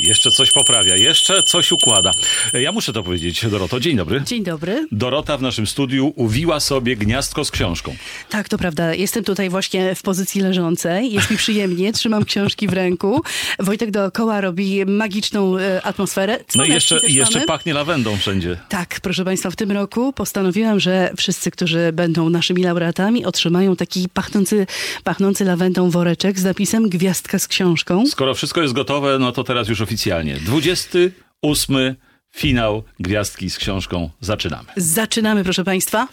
Jeszcze coś poprawia, jeszcze coś układa. Ja muszę to powiedzieć, Doroto. Dzień dobry. Dzień dobry. Dorota w naszym studiu uwiła sobie gniazdko z książką. Tak, to prawda. Jestem tutaj właśnie w pozycji leżącej. Jest mi przyjemnie, trzymam książki w ręku. Wojtek dookoła robi magiczną atmosferę. No i jeszcze pachnie lawendą wszędzie. Tak, proszę Państwa, w tym roku postanowiłam, że wszyscy, którzy będą naszymi laureatami, otrzymają taki pachnący lawendą woreczek z napisem Gwiazdka z książką. Skoro wszystko jest gotowe, no to teraz już oficjalnie. 28. finał Gwiazdki z książką. Zaczynamy. Zaczynamy, proszę Państwa.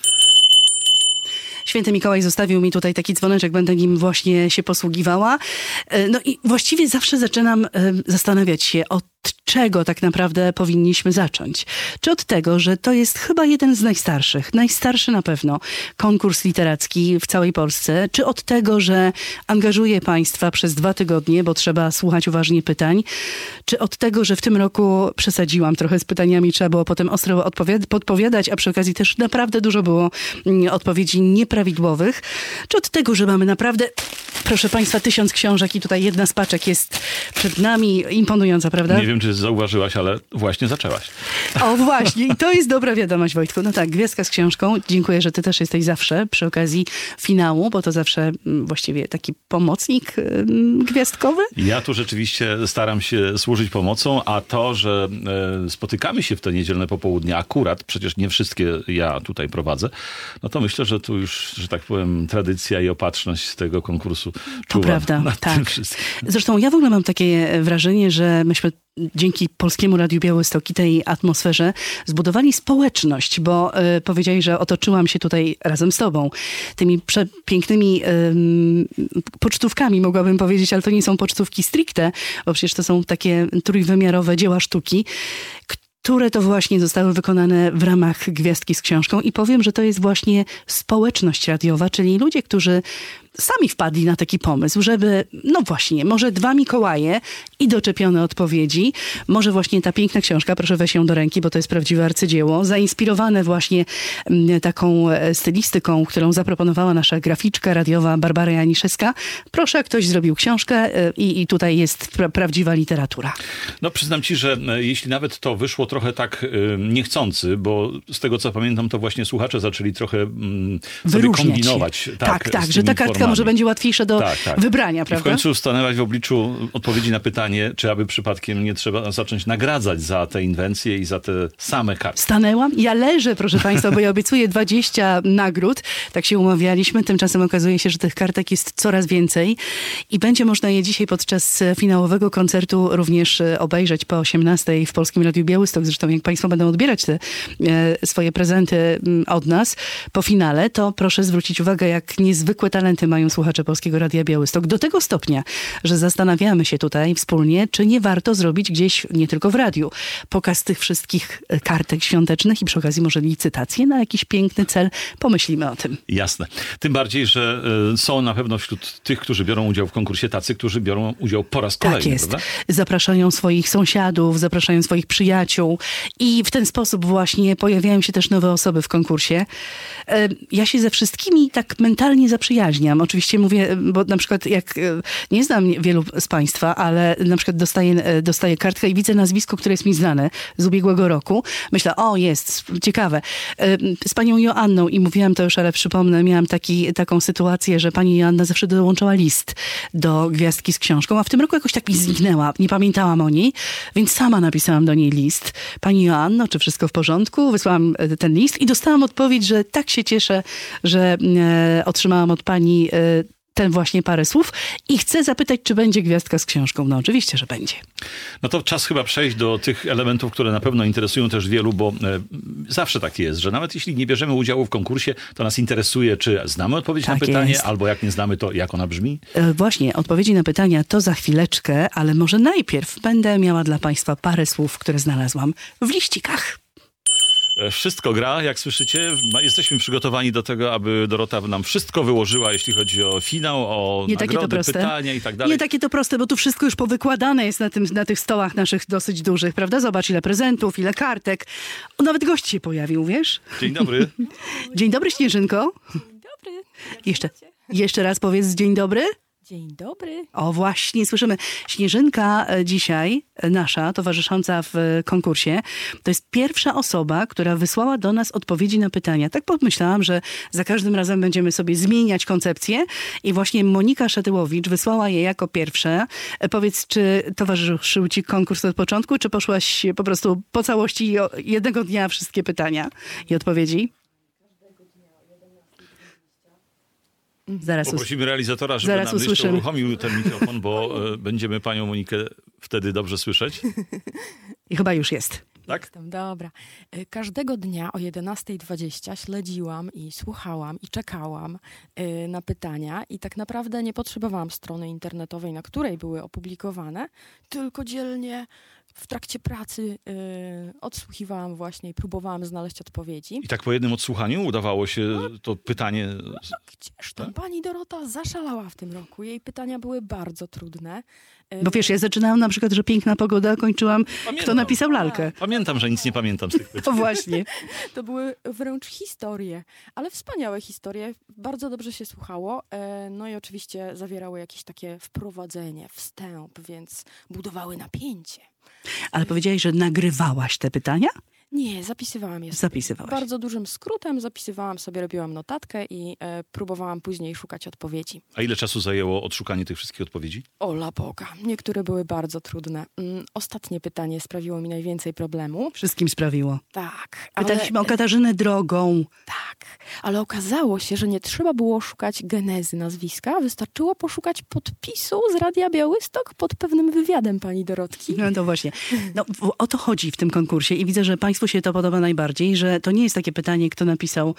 Święty Mikołaj zostawił mi tutaj taki dzwoneczek, będę nim właśnie się posługiwała. No i właściwie zawsze zaczynam zastanawiać się, od czego tak naprawdę powinniśmy zacząć. Czy od tego, że to jest chyba jeden z najstarszy na pewno konkurs literacki w całej Polsce, czy od tego, że angażuje Państwa przez 2 tygodnie, bo trzeba słuchać uważnie pytań, czy od tego, że w tym roku przesadziłam trochę z pytaniami, trzeba było potem ostro podpowiadać, a przy okazji też naprawdę dużo było odpowiedzi nieprawidłowych, czy od tego, że mamy naprawdę, proszę Państwa, 1000 książek i tutaj jedna z paczek jest przed nami, imponująca, prawda? Nie wiem, czy zauważyłaś, ale właśnie zaczęłaś. O właśnie, i to jest dobra wiadomość, Wojtku. No tak, Gwiazdka z książką. Dziękuję, że ty też jesteś zawsze przy okazji finału, bo to zawsze właściwie taki pomocnik gwiazdkowy. Ja tu rzeczywiście staram się służyć pomocą, a to, że spotykamy się w te niedzielne popołudnie akurat, przecież nie wszystkie ja tutaj prowadzę, no to myślę, że tu już, że tak powiem, tradycja i opatrzność z tego konkursu To prawda, tak. Zresztą ja w ogóle mam takie wrażenie, że myśmy dzięki Polskiemu Radiu Białystok i tej atmosferze zbudowali społeczność, bo powiedzieli, że otoczyłam się tutaj razem z tobą tymi przepięknymi pocztówkami, mogłabym powiedzieć, ale to nie są pocztówki stricte, bo przecież to są takie trójwymiarowe dzieła sztuki, które to właśnie zostały wykonane w ramach Gwiazdki z książką i powiem, że to jest właśnie społeczność radiowa, czyli ludzie, którzy sami wpadli na taki pomysł, żeby, no właśnie, może 2 Mikołaje i doczepione odpowiedzi, może właśnie ta piękna książka, proszę weź ją do ręki, bo to jest prawdziwe arcydzieło, zainspirowane właśnie taką stylistyką, którą zaproponowała nasza graficzka radiowa Barbara Janiszewska. Proszę, ktoś zrobił książkę i tutaj jest prawdziwa literatura. No przyznam ci, że jeśli nawet to wyszło trochę tak niechcący, bo z tego co pamiętam, to właśnie słuchacze zaczęli trochę sobie kombinować. Tak, że ta kartka może będzie łatwiejsza do wybrania, prawda? I w końcu stanęłaś w obliczu odpowiedzi na pytanie, czy aby przypadkiem nie trzeba zacząć nagradzać za te inwencje i za te same karty. Stanęłam. Ja leżę, proszę Państwa, bo ja obiecuję 20 nagród. Tak się umawialiśmy. Tymczasem okazuje się, że tych kartek jest coraz więcej i będzie można je dzisiaj podczas finałowego koncertu również obejrzeć po 18:00 w Polskim Radiu Białystok. Zresztą jak Państwo będą odbierać te swoje prezenty od nas po finale, to proszę zwrócić uwagę, jak niezwykłe talenty mają słuchacze Polskiego Radia Białystok. Do tego stopnia, że zastanawiamy się tutaj wspólnie, czy nie warto zrobić gdzieś, nie tylko w radiu, pokaz tych wszystkich kartek świątecznych i przy okazji może licytację na jakiś piękny cel. Pomyślimy o tym. Jasne. Tym bardziej, że są na pewno wśród tych, którzy biorą udział w konkursie, tacy, którzy biorą udział po raz kolejny. Tak jest. Prawda? Zapraszają swoich sąsiadów, zapraszają swoich przyjaciół i w ten sposób właśnie pojawiają się też nowe osoby w konkursie. Ja się ze wszystkimi tak mentalnie zaprzyjaźniam. Oczywiście mówię, bo na przykład jak nie znam wielu z Państwa, ale na przykład dostaję kartkę i widzę nazwisko, które jest mi znane z ubiegłego roku. Myślę, o jest, ciekawe. Z panią Joanną i mówiłam to już, ale przypomnę, miałam taką sytuację, że pani Joanna zawsze dołączała list do Gwiazdki z książką, a w tym roku jakoś tak mi zniknęła. Nie pamiętałam o niej, więc sama napisałam do niej list. Pani Joanno, czy wszystko w porządku? Wysłałam ten list i dostałam odpowiedź, że tak się cieszę, że otrzymałam od pani ten właśnie parę słów i chcę zapytać, czy będzie Gwiazdka z książką. No oczywiście, że będzie. No to czas chyba przejść do tych elementów, które na pewno interesują też wielu, bo zawsze tak jest, że nawet jeśli nie bierzemy udziału w konkursie, to nas interesuje, czy znamy odpowiedź na pytanie, albo jak nie znamy, to jak ona brzmi? Właśnie, odpowiedzi na pytania to za chwileczkę, ale może najpierw będę miała dla Państwa parę słów, które znalazłam w liścikach. Wszystko gra, jak słyszycie. Jesteśmy przygotowani do tego, aby Dorota nam wszystko wyłożyła, jeśli chodzi o finał, o nagrody, pytania i tak dalej. Nie takie to proste, bo tu wszystko już powykładane jest na tych stołach naszych dosyć dużych, prawda? Zobacz, ile prezentów, ile kartek. O, nawet gość się pojawił, wiesz? Dzień dobry. Dzień dobry, Śnieżynko. Dzień dobry. Jeszcze raz powiedz dzień dobry. Dzień dobry. O, właśnie, słyszymy. Śnieżynka dzisiaj, nasza, towarzysząca w konkursie, to jest pierwsza osoba, która wysłała do nas odpowiedzi na pytania. Tak pomyślałam, że za każdym razem będziemy sobie zmieniać koncepcję i właśnie Monika Szatyłowicz wysłała je jako pierwsze. Powiedz, czy towarzyszył ci konkurs od początku, czy poszłaś po prostu po całości jednego dnia wszystkie pytania i odpowiedzi? Poprosimy realizatora, żeby nam jeszcze uruchomił ten mikrofon, bo będziemy panią Monikę wtedy dobrze słyszeć. I chyba już jest. Tak? Jestem, dobra. Każdego dnia o 11:20 śledziłam i słuchałam i czekałam na pytania i tak naprawdę nie potrzebowałam strony internetowej, na której były opublikowane, tylko dzielnie w trakcie pracy odsłuchiwałam właśnie i próbowałam znaleźć odpowiedzi. I tak po jednym odsłuchaniu udawało się to pytanie... No, gdzież tam pani Dorota zaszalała w tym roku. Jej pytania były bardzo trudne. Bo wiesz, ja zaczynałam na przykład, że piękna pogoda, a kończyłam, kto napisał lalkę. Pamiętam, że nic nie pamiętam z tych pytań. To właśnie. To były wręcz historie, ale wspaniałe historie. Bardzo dobrze się słuchało. No i oczywiście zawierały jakieś takie wprowadzenie, wstęp, więc budowały napięcie. Ale powiedziałaś, że nagrywałaś te pytania? Nie, zapisywałam je. Zapisywałaś. Bardzo dużym skrótem zapisywałam sobie, robiłam notatkę i próbowałam później szukać odpowiedzi. A ile czasu zajęło odszukanie tych wszystkich odpowiedzi? Ola Boga, niektóre były bardzo trudne. Ostatnie pytanie sprawiło mi najwięcej problemu. Wszystkim sprawiło. Tak. Pytaliśmy o Katarzynę Drogą. Tak, ale okazało się, że nie trzeba było szukać genezy nazwiska, wystarczyło poszukać podpisu z Radia Białystok pod pewnym wywiadem pani Dorotki. No to właśnie. No, o to chodzi w tym konkursie i widzę, że państwu się to podoba najbardziej, że to nie jest takie pytanie, kto napisał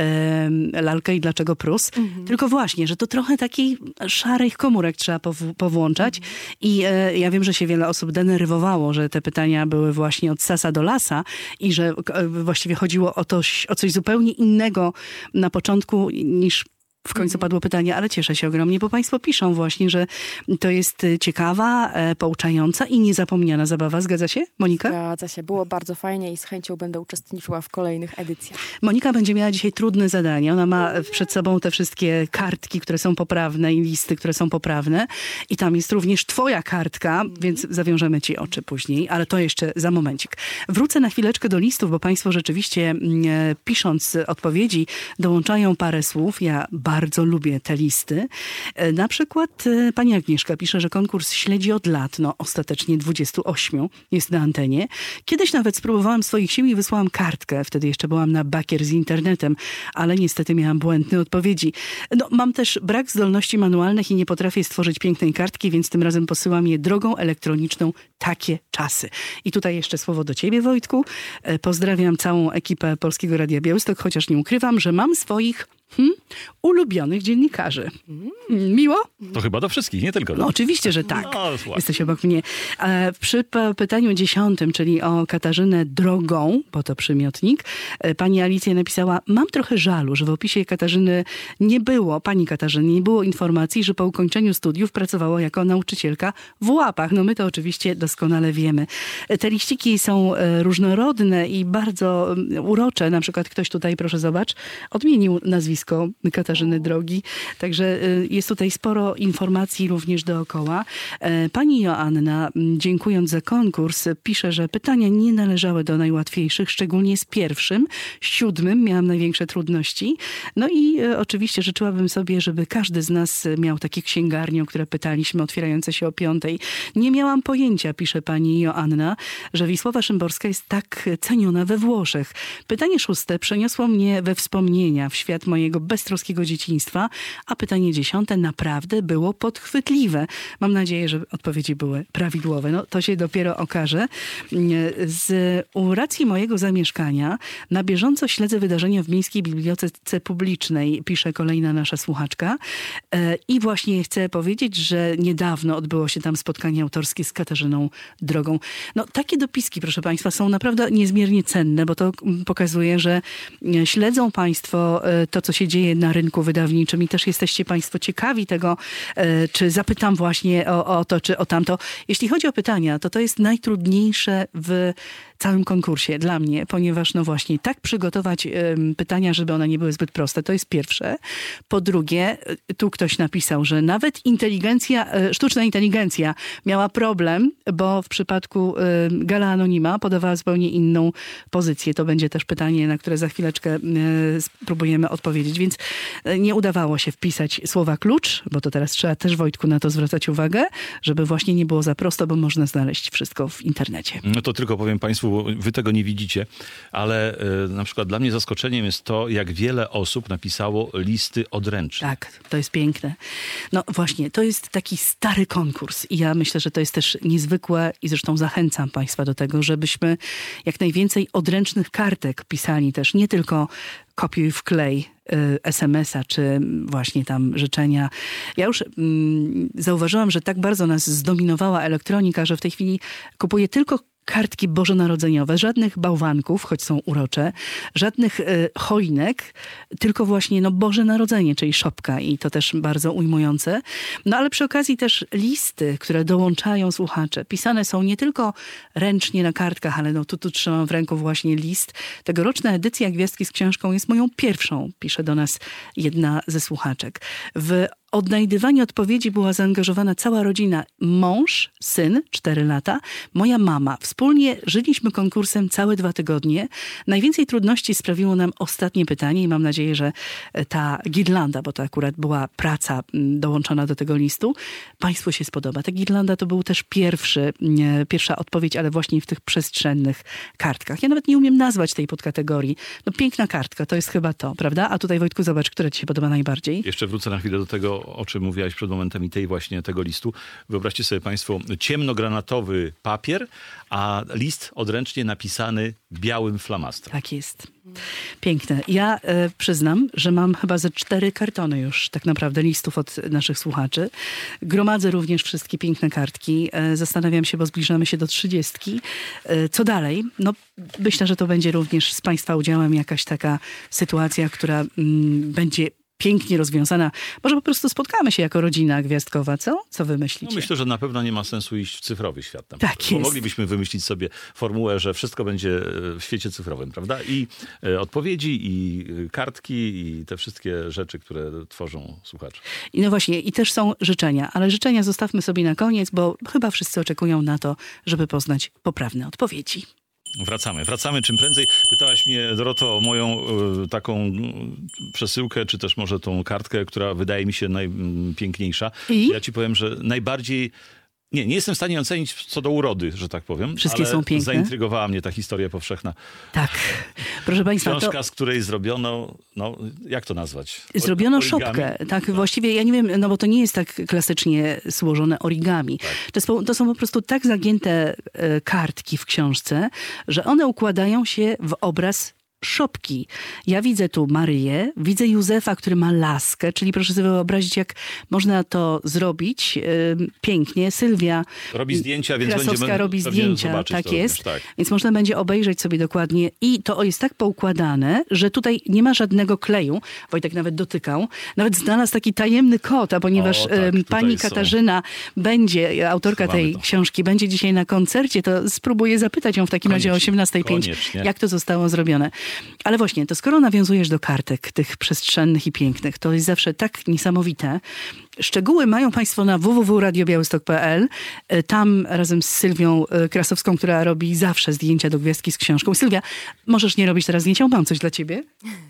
lalkę i dlaczego Prus, tylko właśnie, że to trochę takich szarych komórek trzeba powłączać i ja wiem, że się wiele osób denerwowało, że te pytania były właśnie od sasa do lasa i że właściwie chodziło o coś zupełnie innego na początku niż w końcu padło pytanie, ale cieszę się ogromnie, bo państwo piszą właśnie, że to jest ciekawa, pouczająca i niezapomniana zabawa. Zgadza się, Monika? Zgadza się. Było bardzo fajnie i z chęcią będę uczestniczyła w kolejnych edycjach. Monika będzie miała dzisiaj trudne zadanie. Ona ma przed sobą te wszystkie kartki, które są poprawne i listy, które są poprawne. I tam jest również twoja kartka, więc zawiążemy ci oczy później, ale to jeszcze za momencik. Wrócę na chwileczkę do listów, bo państwo rzeczywiście pisząc odpowiedzi dołączają parę słów. Ja bardzo lubię te listy. Na przykład pani Agnieszka pisze, że konkurs śledzi od lat, no ostatecznie 28 jest na antenie. Kiedyś nawet spróbowałam swoich sił i wysłałam kartkę. Wtedy jeszcze byłam na bakier z internetem, ale niestety miałam błędne odpowiedzi. No, mam też brak zdolności manualnych i nie potrafię stworzyć pięknej kartki, więc tym razem posyłam je drogą elektroniczną. Takie czasy. I tutaj jeszcze słowo do ciebie, Wojtku. Pozdrawiam całą ekipę Polskiego Radia Białystok, chociaż nie ukrywam, że mam swoich ulubionych dziennikarzy. Miło? To chyba do wszystkich, nie tylko do... No oczywiście, że tak. No, jesteś obok mnie. Przy pytaniu 10, czyli o Katarzynę Drogą, bo to przymiotnik, pani Alicja napisała: mam trochę żalu, że w opisie Katarzyny nie było, pani Katarzyny, nie było informacji, że po ukończeniu studiów pracowała jako nauczycielka w Łapach. No my to oczywiście doskonale wiemy. Te liściki są różnorodne i bardzo urocze. Na przykład ktoś tutaj, proszę zobacz, odmienił nazwisko Katarzyny Drogi. Także jest tutaj sporo informacji również dookoła. Pani Joanna, dziękując za konkurs, pisze, że pytania nie należały do najłatwiejszych, szczególnie z pierwszym. 7 miałam największe trudności. No i oczywiście życzyłabym sobie, żeby każdy z nas miał takie księgarnie, o które pytaliśmy, otwierające się o 5. Nie miałam pojęcia, pisze pani Joanna, że Wisława Szymborska jest tak ceniona we Włoszech. Pytanie 6 przeniosło mnie we wspomnienia w świat mojego beztroskiego dzieciństwa, a pytanie 10 naprawdę było podchwytliwe. Mam nadzieję, że odpowiedzi były prawidłowe. No, to się dopiero okaże. Z racji mojego zamieszkania na bieżąco śledzę wydarzenia w Miejskiej Bibliotece Publicznej, pisze kolejna nasza słuchaczka. I właśnie chcę powiedzieć, że niedawno odbyło się tam spotkanie autorskie z Katarzyną Drogą. No, takie dopiski, proszę państwa, są naprawdę niezmiernie cenne, bo to pokazuje, że śledzą państwo to, co się dzieje na rynku wydawniczym i też jesteście państwo ciekawi tego, czy zapytam właśnie o to, czy o tamto. Jeśli chodzi o pytania, to jest najtrudniejsze w całym konkursie dla mnie, ponieważ no właśnie tak przygotować pytania, żeby one nie były zbyt proste, to jest pierwsze. Po drugie, tu ktoś napisał, że nawet sztuczna inteligencja miała problem, bo w przypadku Gala Anonima podawała zupełnie inną pozycję. To będzie też pytanie, na które za chwileczkę spróbujemy odpowiedzieć, więc nie udawało się wpisać słowa klucz, bo to teraz trzeba też, Wojtku, na to zwracać uwagę, żeby właśnie nie było za prosto, bo można znaleźć wszystko w internecie. No to tylko powiem państwu, bo wy tego nie widzicie, ale na przykład dla mnie zaskoczeniem jest to, jak wiele osób napisało listy odręczne. Tak, to jest piękne. No właśnie, to jest taki stary konkurs i ja myślę, że to jest też niezwykłe i zresztą zachęcam państwa do tego, żebyśmy jak najwięcej odręcznych kartek pisali też, nie tylko kopiuj wklej SMS-a, czy właśnie tam życzenia. Ja już zauważyłam, że tak bardzo nas zdominowała elektronika, że w tej chwili kupuję tylko kartki bożonarodzeniowe, żadnych bałwanków, choć są urocze, żadnych choinek, tylko właśnie Boże Narodzenie, czyli szopka i to też bardzo ujmujące. No ale przy okazji też listy, które dołączają słuchacze. Pisane są nie tylko ręcznie na kartkach, ale tu trzymam w ręku właśnie list. Tegoroczna edycja Gwiazdki z książką jest moją pierwszą, pisze do nas jedna ze słuchaczek. W odnajdywanie odpowiedzi była zaangażowana cała rodzina. Mąż, syn, 4 lata, moja mama. Wspólnie żyliśmy konkursem całe 2 tygodnie. Najwięcej trudności sprawiło nam ostatnie pytanie i mam nadzieję, że ta girlanda, bo to akurat była praca dołączona do tego listu, państwu się spodoba. Ta girlanda to był też pierwsza odpowiedź, ale właśnie w tych przestrzennych kartkach. Ja nawet nie umiem nazwać tej podkategorii. Piękna kartka, to jest chyba to, prawda? A tutaj, Wojtku, zobacz, która ci się podoba najbardziej. Jeszcze wrócę na chwilę do tego, o czym mówiłaś przed momentem i tego listu. Wyobraźcie sobie państwo ciemnogranatowy papier, a list odręcznie napisany białym flamastrem. Tak jest. Piękne. Ja przyznam, że mam chyba ze 4 kartony już tak naprawdę listów od naszych słuchaczy. Gromadzę również wszystkie piękne kartki. Zastanawiam się, bo zbliżamy się do 30. Co dalej? Myślę, że to będzie również z państwa udziałem jakaś taka sytuacja, która będzie pięknie rozwiązana. Może po prostu spotkamy się jako rodzina gwiazdkowa, co? Co wy myślicie? Myślę, że na pewno nie ma sensu iść w cyfrowy świat. Tak jest. Bo moglibyśmy wymyślić sobie formułę, że wszystko będzie w świecie cyfrowym, prawda? I odpowiedzi, i kartki, i te wszystkie rzeczy, które tworzą słuchacze. I no właśnie, i też są życzenia, ale życzenia zostawmy sobie na koniec, bo chyba wszyscy oczekują na to, żeby poznać poprawne odpowiedzi. Wracamy czym prędzej. Pytałaś mnie, Doroto, o moją taką przesyłkę, czy też może tą kartkę, która wydaje mi się najpiękniejsza. I? Ja ci powiem, że najbardziej... Nie jestem w stanie ocenić co do urody, że tak powiem. Wszystkie są piękne. Zaintrygowała mnie ta historia powszechna. Tak. Proszę państwa, książka, z której zrobiono, jak to nazwać? Zrobiono origami? szopkę. Tak, właściwie ja nie wiem, bo to nie jest tak klasycznie złożone origami. Tak. To są po prostu tak zagięte kartki w książce, że one układają się w obraz szopki. Ja widzę tu Maryję, widzę Józefa, który ma laskę, czyli proszę sobie wyobrazić, jak można to zrobić pięknie. Sylwia robi zdjęcia, więc Krasowska robi zdjęcia, tak jest. Tak. Więc można będzie obejrzeć sobie dokładnie i to jest tak poukładane, że tutaj nie ma żadnego kleju. Wojtek nawet dotykał. Nawet znalazł taki tajemny kod, a ponieważ pani Katarzyna będzie, autorka tej książki, będzie dzisiaj na koncercie, to spróbuję zapytać ją w takim razie o 18:05, jak to zostało zrobione. Ale właśnie, to skoro nawiązujesz do kartek tych przestrzennych i pięknych, to jest zawsze tak niesamowite. Szczegóły mają państwo na www.radiobiałystok.pl. Tam razem z Sylwią Krasowską, która robi zawsze zdjęcia do Gwiazdki z książką. Sylwia, możesz nie robić teraz zdjęcia? Mam coś dla ciebie.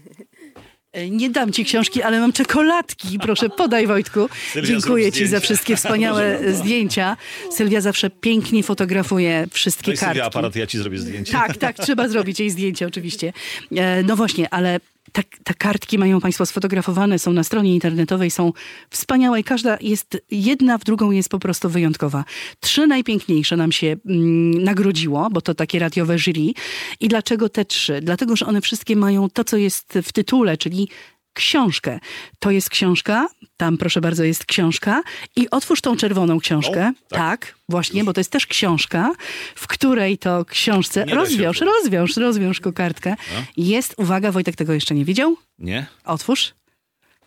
Nie dam ci książki, ale mam czekoladki. Proszę, podaj, Wojtku. Sylwia, dziękuję ci za wszystkie wspaniałe zdjęcia. Sylwia zawsze pięknie fotografuje wszystkie kartki. Sylwia, aparat, ja ci zrobię zdjęcie. Tak, trzeba zrobić jej zdjęcie oczywiście. No właśnie, ale te kartki mają państwo sfotografowane, są na stronie internetowej, są wspaniałe i każda jest, jedna w drugą jest po prostu wyjątkowa. 3 najpiękniejsze nam się nagrodziło, bo to takie radiowe jury. I dlaczego te 3? Dlatego, że one wszystkie mają to, co jest w tytule, czyli książkę. To jest książka, tam proszę bardzo jest książka i otwórz tą czerwoną książkę. Tak, właśnie, bo to jest też książka, w której to książce rozwiąż kokardkę. Jest, uwaga, Wojtek tego jeszcze nie widział? Nie. Otwórz.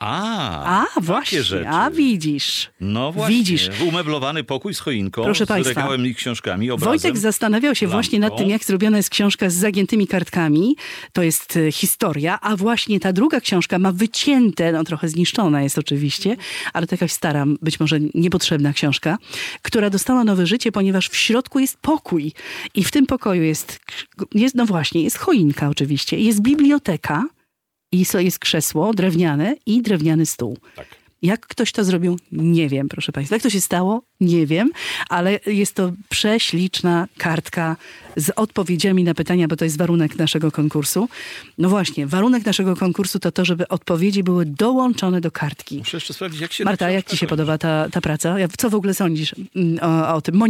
Właśnie, rzeczy. Widzisz. No właśnie, widzisz. Umeblowany pokój z choinką, Proszę z państwa, regałem i książkami, obrazem. Wojtek zastanawiał się właśnie nad tym, jak zrobiona jest książka z zagiętymi kartkami. To jest historia, a właśnie ta druga książka ma wycięte, no trochę zniszczona jest oczywiście, ale to jakaś stara, być może niepotrzebna książka, która dostała nowe życie, ponieważ w środku jest pokój. I w tym pokoju jest no właśnie, jest choinka oczywiście, jest biblioteka, i jest krzesło drewniane i drewniany stół. Tak. Jak ktoś to zrobił? Nie wiem, proszę państwa. Jak to się stało? Nie wiem, ale jest to prześliczna kartka z odpowiedziami na pytania, bo to jest warunek naszego konkursu. No właśnie, warunek naszego konkursu to to, żeby odpowiedzi były dołączone do kartki. Muszę jeszcze sprawdzić, jak się... Marta, jak ci się podoba ta praca? Co w ogóle sądzisz o tym?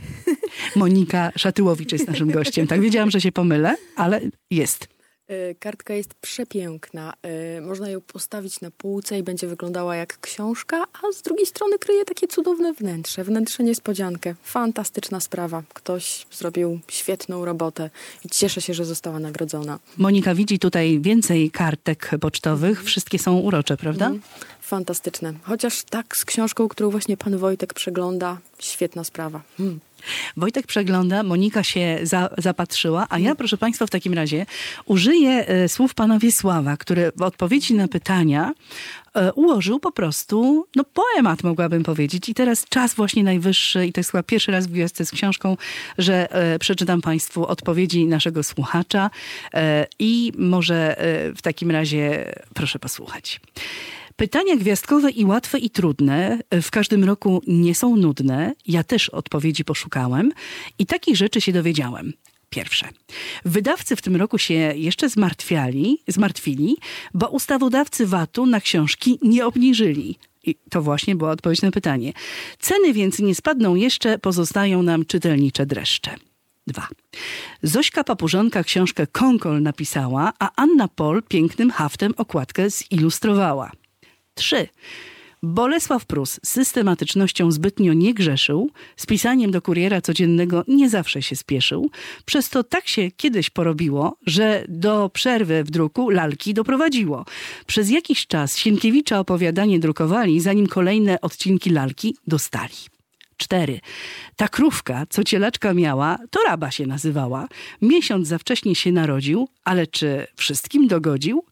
Monika Szatyłowicz jest naszym gościem. Tak, wiedziałam, że się pomylę, ale jest. Kartka jest przepiękna. Można ją postawić na półce i będzie wyglądała jak książka, a z drugiej strony kryje takie cudowne wnętrze niespodziankę. Fantastyczna sprawa. Ktoś zrobił świetną robotę i cieszę się, że została nagrodzona. Monika widzi tutaj więcej kartek pocztowych. Wszystkie są urocze, prawda? Fantastyczne. Chociaż tak z książką, którą właśnie pan Wojtek przegląda, świetna sprawa. Wojtek przegląda, Monika się zapatrzyła, a ja, proszę państwa, w takim razie użyję słów pana Wiesława, który w odpowiedzi na pytania ułożył po prostu poemat, mogłabym powiedzieć. I teraz czas właśnie najwyższy, i to jest chyba pierwszy raz w Gwiazdce z książką, że przeczytam państwu odpowiedzi naszego słuchacza i może w takim razie proszę posłuchać. Pytania gwiazdkowe i łatwe i trudne w każdym roku nie są nudne. Ja też odpowiedzi poszukałem i takich rzeczy się dowiedziałem. Pierwsze. Wydawcy w tym roku się jeszcze zmartwili, bo ustawodawcy VAT-u na książki nie obniżyli. I to właśnie była odpowiedź na pytanie. Ceny więc nie spadną jeszcze, pozostają nam czytelnicze dreszcze. 2. Zośka Papużonka książkę Konkol napisała, a Anna Pol pięknym haftem okładkę zilustrowała. 3. Bolesław Prus z systematycznością zbytnio nie grzeszył, z pisaniem do kuriera codziennego nie zawsze się spieszył, przez to tak się kiedyś porobiło, że do przerwy w druku lalki doprowadziło. Przez jakiś czas Sienkiewicza opowiadanie drukowali, zanim kolejne odcinki lalki dostali. 4. Ta krówka, co cielaczka miała, to Raba się nazywała. Miesiąc za wcześnie się narodził, ale czy wszystkim dogodził?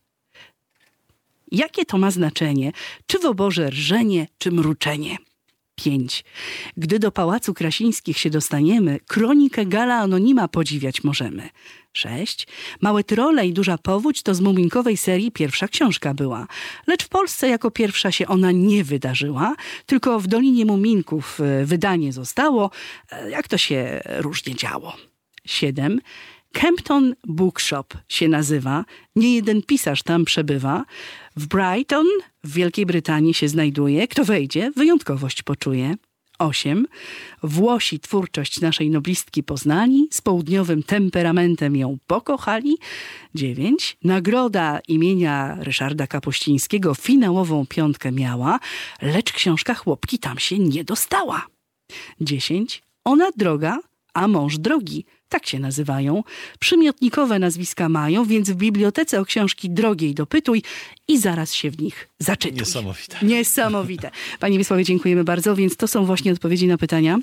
Jakie to ma znaczenie? Czy w oborze rżenie, czy mruczenie? 5. Gdy do Pałacu Krasińskich się dostaniemy, kronikę Gala Anonima podziwiać możemy. 6. Małe Tyrole i Duża Powódź to z muminkowej serii pierwsza książka była. Lecz w Polsce jako pierwsza się ona nie wydarzyła, tylko w Dolinie Muminków wydanie zostało, jak to się różnie działo. 7. Kempton Bookshop się nazywa. Nie jeden pisarz tam przebywa. W Brighton w Wielkiej Brytanii się znajduje. Kto wejdzie, wyjątkowość poczuje. 8. Włosi twórczość naszej noblistki poznali, z południowym temperamentem ją pokochali. 9. Nagroda imienia Ryszarda Kapuścińskiego finałową 5 miała, lecz książka Chłopki tam się nie dostała. 10. Ona droga, a mąż drogi. Tak się nazywają. Przymiotnikowe nazwiska mają, więc w bibliotece o książki drogiej dopytuj i zaraz się w nich zaczytuj. Niesamowite. Niesamowite. Panie Wiesławie, dziękujemy bardzo. Więc to są właśnie odpowiedzi na pytania.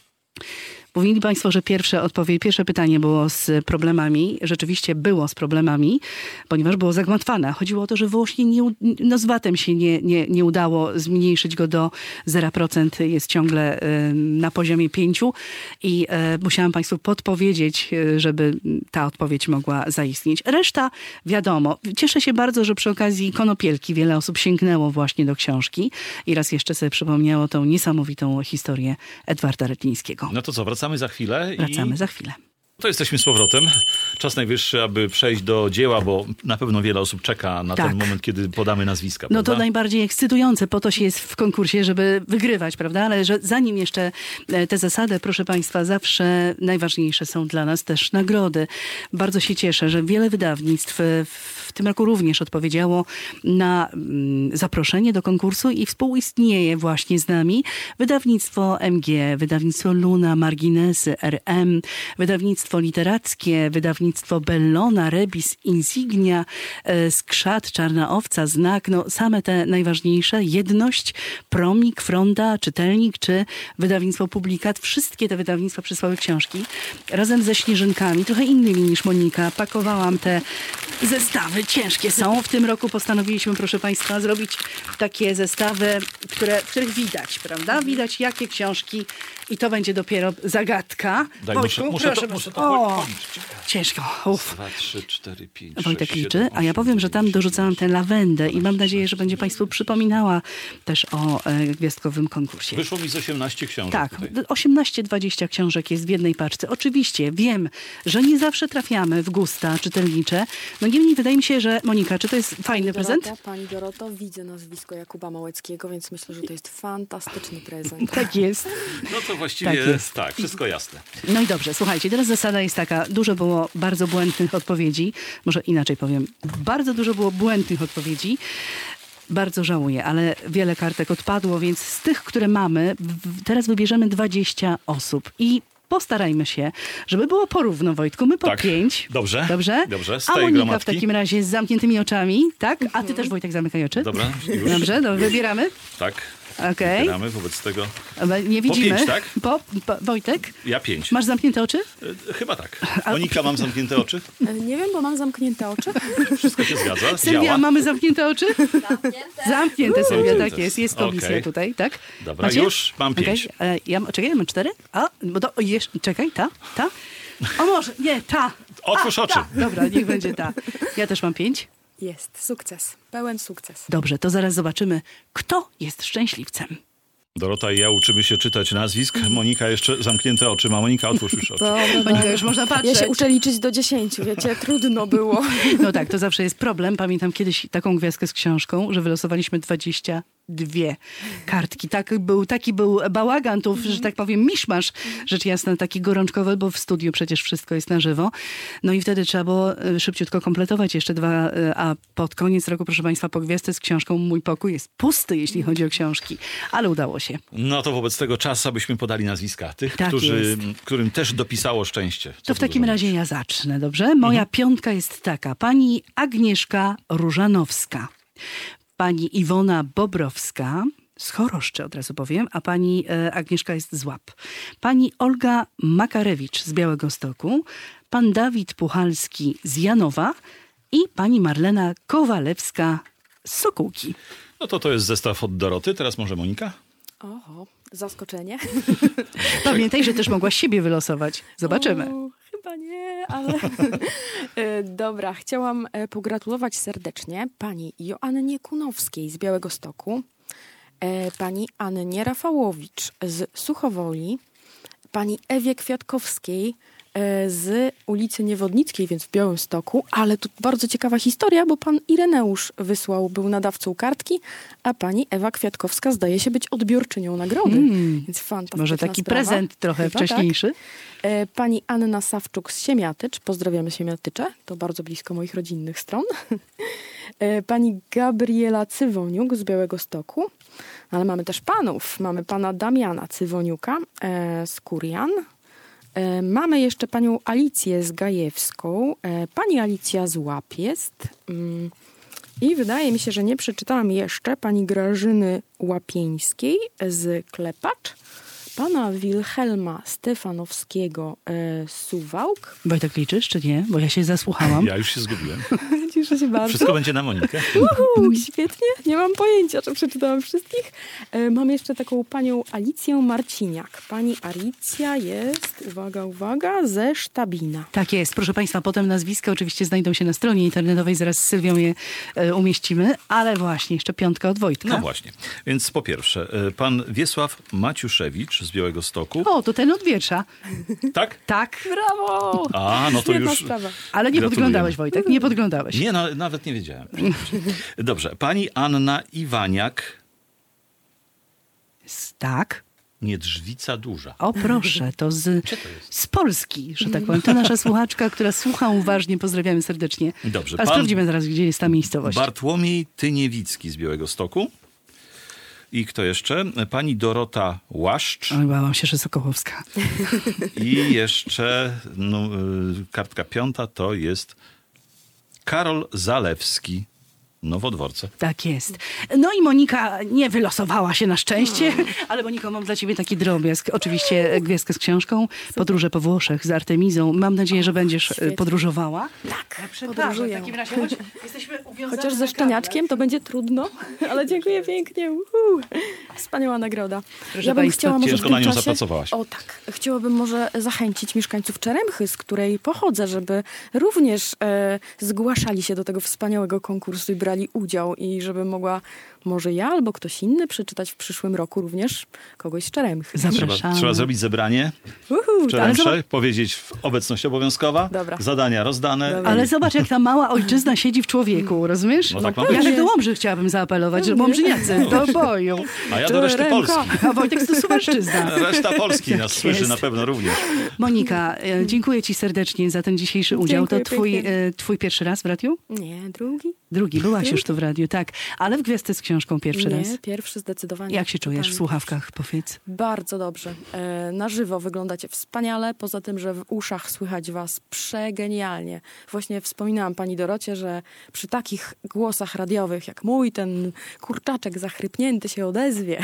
Mówili państwo, że pierwsze pytanie było z problemami. Rzeczywiście było z problemami, ponieważ było zagmatwane. Chodziło o to, że właśnie z VAT-em się nie udało zmniejszyć go do 0%. Jest ciągle na poziomie 5%. I musiałam państwu podpowiedzieć, żeby ta odpowiedź mogła zaistnieć. Reszta wiadomo. Cieszę się bardzo, że przy okazji Konopielki wiele osób sięgnęło właśnie do książki i raz jeszcze sobie przypomniało tą niesamowitą historię Edwarda Retlińskiego. No to co, wracamy za chwilę. Wracamy za chwilę. To jesteśmy z powrotem. Czas najwyższy, aby przejść do dzieła, bo na pewno wiele osób czeka na ten moment, kiedy podamy nazwiska. No prawda? to najbardziej ekscytujące, po to się jest w konkursie, żeby wygrywać, prawda? Ale zanim jeszcze te zasady, proszę państwa, zawsze najważniejsze są dla nas też nagrody. Bardzo się cieszę, że wiele wydawnictw w tym roku również odpowiedziało na zaproszenie do konkursu i współistnieje właśnie z nami wydawnictwo MG, wydawnictwo Luna, Marginesy, RM, wydawnictwo wydawnictwo literackie, wydawnictwo Bellona, Rebis, Insignia, Skrzat, Czarna Owca, Znak, no same te najważniejsze, Jedność, Promik, Fronda, Czytelnik czy wydawnictwo Publikat. Wszystkie te wydawnictwa przysłały książki razem ze śnieżynkami, trochę innymi niż Monika. Pakowałam te zestawy, ciężkie są. W tym roku postanowiliśmy, proszę Państwa, zrobić takie zestawy, w których widać, prawda? Widać jakie książki i to będzie dopiero zagadka. Daj, Wojtku, muszę to policzyć. Ciężko. 2, 3, 4, 5, Wojtek 6, liczy, 7, a ja 8, powiem, że tam 9, dorzucałam tę lawendę 12, i mam nadzieję, że 13, będzie Państwu przypominała też o gwiazdkowym konkursie. Wyszło mi z 18 książek. Tak, tutaj. 18-20 książek jest w jednej paczce. Oczywiście wiem, że nie zawsze trafiamy w gusta czytelnicze. No niemniej wydaje mi się, że Monika, czy to jest fajny prezent? Pani Doroto, widzę nazwisko Jakuba Małeckiego, więc myślę, że to jest fantastyczny prezent. Tak jest. No to właściwie Tak jest. tak, wszystko jasne. No i dobrze, słuchajcie, teraz zasada jest taka, dużo było bardzo błędnych odpowiedzi, może inaczej powiem, bardzo dużo było błędnych odpowiedzi. Bardzo żałuję, ale wiele kartek odpadło, więc z tych, które mamy, teraz wybierzemy 20 osób i postarajmy się, żeby było porówno, Wojtku. My po Tak. 5. Dobrze. Dobrze? Dobrze. Z A tej Monika gromadki. w takim razie z zamkniętymi oczami, tak? A ty też, Wojtek, zamykaj oczy. Dobra, już. Dobrze, wybieramy. Tak. Okej. Wybieramy wobec tego. Nie widzimy. 5, tak? Wojtek, Ja 5. masz zamknięte oczy? Chyba tak. Monika, mam zamknięte oczy? Nie wiem, bo mam zamknięte oczy. Wszystko się zgadza? Sylwia, Działa? mamy zamknięte oczy? Zamknięte, Sylwia, Zamknięte. tak jest. Jest komisja Okej. tutaj, tak? Dobra, już mam 5. Okej, czekaj, ja mam 4. A, bo to, czekaj, ta. O może, nie, ta. Otwórz oczy. Ta. Dobra, niech będzie ta. Ja też mam 5. Jest, sukces, pełen sukces. Dobrze, to zaraz zobaczymy, kto jest szczęśliwcem. Dorota i ja uczymy się czytać nazwisk. Monika jeszcze zamknięte oczy ma. Monika, otwórz już oczy. Monika, już można patrzeć. Ja się uczę liczyć do 10, wiecie, trudno było. No tak, to zawsze jest problem. Pamiętam kiedyś taką gwiazdkę z książką, że wylosowaliśmy 22 kartki. Taki był bałagan, tu, że tak powiem, miszmasz, rzecz jasna, taki gorączkowy, bo w studiu przecież wszystko jest na żywo. No i wtedy trzeba było szybciutko kompletować jeszcze 2, a pod koniec roku, proszę Państwa, po gwiazdce z książką mój pokój jest pusty, jeśli chodzi o książki. Ale udało się. No to wobec tego czas, abyśmy podali nazwiska tych, Tak którym też dopisało szczęście. To w takim razie ja zacznę, dobrze? Moja piątka jest taka. Pani Agnieszka Różanowska, pani Iwona Bobrowska, z Choroszczy od razu powiem, a pani Agnieszka jest z Łap. Pani Olga Makarewicz z Białegostoku, pan Dawid Puchalski z Janowa i pani Marlena Kowalewska z Sokółki. No to jest zestaw od Doroty. Teraz może Monika? Oho, zaskoczenie. Pamiętaj, że też mogłaś siebie wylosować. Zobaczymy. Chyba nie, ale... Dobra, chciałam pogratulować serdecznie pani Joannie Kunowskiej z Białegostoku, pani Annie Rafałowicz z Suchowoli, pani Ewie Kwiatkowskiej z ulicy Niewodnickiej, więc w Białymstoku, ale tu bardzo ciekawa historia, bo pan Ireneusz był nadawcą kartki, a pani Ewa Kwiatkowska zdaje się być odbiorczynią nagrody, więc fantastyczna Może taki sprawa. prezent trochę Chyba wcześniejszy? Tak. Pani Anna Sawczuk z Siemiatycz, pozdrawiamy Siemiatycze, to bardzo blisko moich rodzinnych stron. Pani Gabriela Cywoniuk z Białegostoku, ale mamy też panów. Mamy pana Damiana Cywoniuka z Kurian. Mamy jeszcze panią Alicję z Gajewską. Pani Alicja z Łap jest. I wydaje mi się, że nie przeczytałam jeszcze pani Grażyny Łapieńskiej z Klepacz. Pana Wilhelma Stefanowskiego z Suwałk. Wojtek, liczysz, czy nie? Bo ja się zasłuchałam. Ja już się zgubiłem. Cieszę się bardzo. Wszystko będzie na Monikę. Świetnie. Nie mam pojęcia, czy przeczytałam wszystkich. Mam jeszcze taką panią Alicję Marciniak. Pani Alicja jest, uwaga, ze Sztabina. Tak jest. Proszę Państwa, potem nazwiska oczywiście znajdą się na stronie internetowej. Zaraz z Sylwią je umieścimy. Ale właśnie, jeszcze piątka od Wojtka. No właśnie. Więc po pierwsze, pan Wiesław Maciuszewicz z Białegostoku. O, to ten od wiersza. Tak? Tak. Brawo! A, no to Świetna już... sprawa. Ale nie Gratulujemy. podglądałeś, Wojtek, nie podglądałeś. Nie, no, nawet nie wiedziałem. Dobrze. Pani Anna Iwaniak, Tak. Niedrzwica Duża. O proszę, to z Polski, że tak powiem. To nasza słuchaczka, która słucha uważnie. Pozdrawiamy serdecznie. Dobrze. A sprawdzimy zaraz, gdzie jest ta miejscowość. Bartłomiej Tyniewicki z Białegostoku. I kto jeszcze? Pani Dorota Łaszcz. Oj, bałam się, że Sokołowska. I jeszcze kartka 5 to jest Karol Zalewski. Nowodworce. Tak jest. No i Monika nie wylosowała się na szczęście, ale Moniko, mam dla ciebie taki drobiazg. Oczywiście gwiazdkę z książką, podróże po Włoszech z Artemizą. Mam nadzieję, że będziesz podróżowała. Tak, podróżuję. W takim razie, choć jesteśmy uwiązane. Chociaż ze szczeniaczkiem to będzie trudno, ale dziękuję pięknie. Wspaniała nagroda. Proszę państwa, ciężko na nią zapracowałaś. O tak. Chciałabym może zachęcić mieszkańców Czeremchy, z której pochodzę, żeby również zgłaszali się do tego wspaniałego konkursu i brali udział i żeby mogła może ja albo ktoś inny przeczytać w przyszłym roku również kogoś z Czeremchy. Trzeba zrobić zebranie w Czeremsze, powiedzieć obecność obowiązkowa, zadania rozdane. Dobra. Ale zobacz, jak ta mała ojczyzna siedzi w człowieku, rozumiesz? No tak ja tak do Łomży chciałabym zaapelować, że Łomżyniacy to boją. A ja do reszty Polski. A Wojtek to Suwalszczyzna. Reszta Polski nas słyszy na pewno również. Monika, dziękuję ci serdecznie za ten dzisiejszy udział. Dziękuję, to twój pierwszy raz w radiu? Nie, drugi. Drugi, byłaś już tu w radiu, tak. Ale w Gwiazdce z książką pierwszy raz? Nie, pierwszy zdecydowanie. Jak się czujesz w słuchawkach, powiedz? Bardzo dobrze. Na żywo wyglądacie wspaniale, poza tym, że w uszach słychać was przegenialnie. Właśnie wspominałam pani Dorocie, że przy takich głosach radiowych jak mój, ten kurczaczek zachrypnięty się odezwie.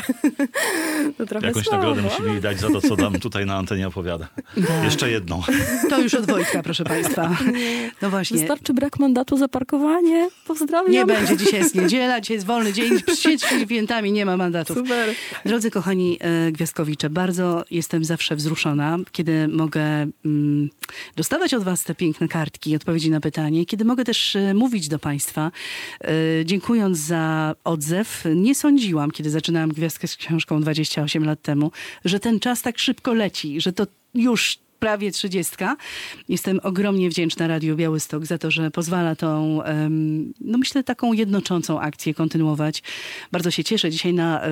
To trochę jakąś słabo. nagrodę musimy jej dać za to, co nam tutaj na antenie opowiada. Tak. Jeszcze jedną. To już od Wojtka, proszę państwa. No właśnie. Wystarczy brak mandatu za parkowanie. Pozdrawiam. Nie będzie, dzisiaj jest niedziela, dzisiaj jest wolny dzień, przed świętami nie ma mandatów. Super. Drodzy kochani gwiazdkowicze, bardzo jestem zawsze wzruszona, kiedy mogę dostawać od was te piękne kartki i odpowiedzi na pytanie, kiedy mogę też mówić do państwa, dziękując za odzew. Nie sądziłam, kiedy zaczynałam Gwiazdkę z książką 28 lat temu, że ten czas tak szybko leci, że to już prawie 30. Jestem ogromnie wdzięczna Radiu Białystok za to, że pozwala tą, no myślę, taką jednoczącą akcję kontynuować. Bardzo się cieszę. Dzisiaj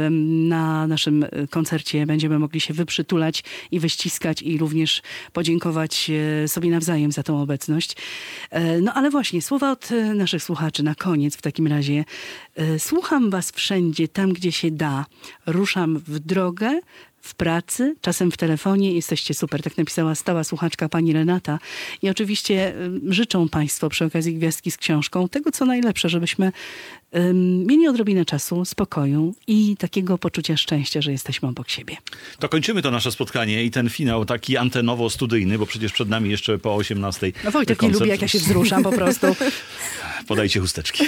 na naszym koncercie będziemy mogli się wyprzytulać i wyściskać i również podziękować sobie nawzajem za tą obecność. No ale właśnie, słowa od naszych słuchaczy na koniec w takim razie. Słucham was wszędzie, tam gdzie się da. Ruszam w drogę, w pracy, czasem w telefonie. Jesteście super. Tak napisała stała słuchaczka pani Renata. I oczywiście życzą państwo przy okazji Gwiazdki z książką tego, co najlepsze, żebyśmy mieli odrobinę czasu, spokoju i takiego poczucia szczęścia, że jesteśmy obok siebie. To kończymy to nasze spotkanie i ten finał taki antenowo-studyjny, bo przecież przed nami jeszcze po 18:00 No Wojtek koncert. nie lubi, jak ja się wzruszam po prostu. Podajcie chusteczki.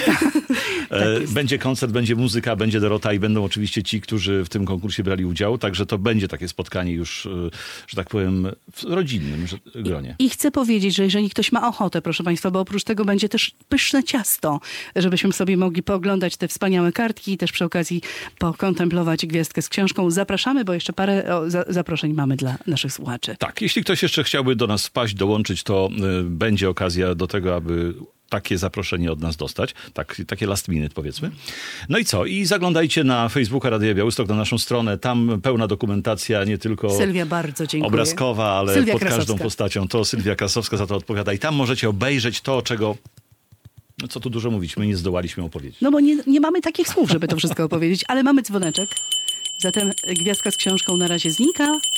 Będzie koncert, będzie muzyka, będzie Dorota i będą oczywiście ci, którzy w tym konkursie brali udział. Także to będzie takie spotkanie już, że tak powiem, w rodzinnym gronie. I chcę powiedzieć, że jeżeli ktoś ma ochotę, proszę państwa, bo oprócz tego będzie też pyszne ciasto, żebyśmy sobie mogli pooglądać te wspaniałe kartki i też przy okazji pokontemplować Gwiazdkę z książką. Zapraszamy, bo jeszcze parę zaproszeń mamy dla naszych słuchaczy. Tak, jeśli ktoś jeszcze chciałby do nas wpaść, dołączyć, to będzie okazja do tego, aby takie zaproszenie od nas dostać. Takie last minute, powiedzmy. No i co? I zaglądajcie na Facebooka Radia Białystok, na naszą stronę. Tam pełna dokumentacja, nie tylko Sylwia, bardzo dziękuję. Obrazkowa, ale Sylwia pod Krasowska. każdą postacią. To Sylwia Krasowska za to odpowiada. I tam możecie obejrzeć to, czego... No co tu dużo mówić, my nie zdołaliśmy opowiedzieć. No bo nie mamy takich słów, żeby to wszystko opowiedzieć, ale mamy dzwoneczek. Zatem Gwiazdka z książką na razie znika.